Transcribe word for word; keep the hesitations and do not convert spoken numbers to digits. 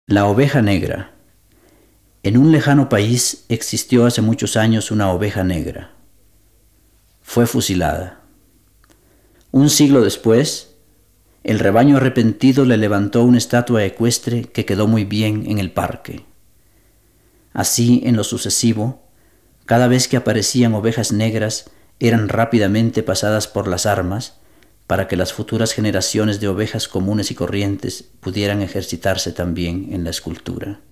La oveja negra. En un lejano país existió hace muchos años una oveja negra. Fue fusilada. Un siglo después, el rebaño arrepentido le levantó una estatua ecuestre que quedó muy bien en el parque. Así, en lo sucesivo, cada vez que aparecían ovejas negras, eran rápidamente pasadas por las armas para que las futuras generaciones de ovejas comunes y corrientes pudieran ejercitarse también en la escultura.